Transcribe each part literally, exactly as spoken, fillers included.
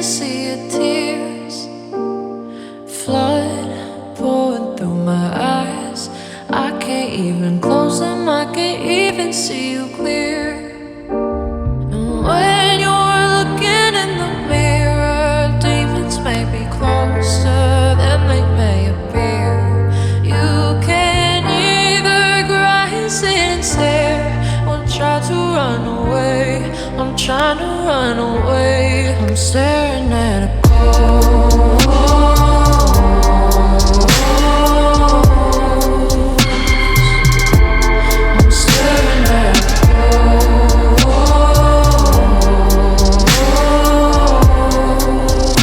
sea of tears, flood pouring through my eyes. I can't even close them, I can't even see you clear. And when you're looking in the mirror, demons may be closer than they may appear. You can either cry, sit and stare, or try to run away. I'm trying to run away. I'm staring at a ghost. I'm staring at a ghost.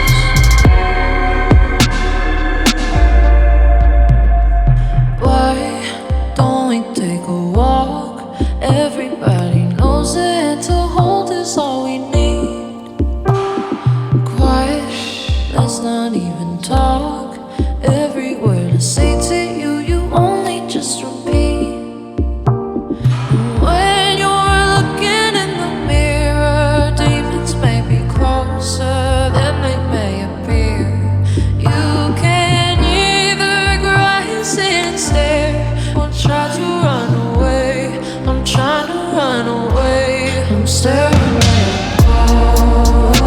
Why don't we take a walk? Everybody knows that to hold is all we need. Quiet, let's not even talk. Every word I say to you, you only just repeat. And when you're looking in the mirror, demons may be closer than they may appear. You can either cry, sit and stare, or try to run away. I'm trying to run away. I'm staring at a ghost.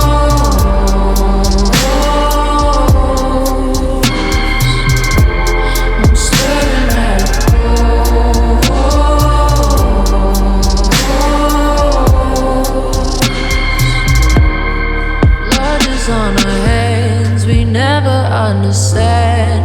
I'm staring at a ghost. Blood is on our hands, we never understand.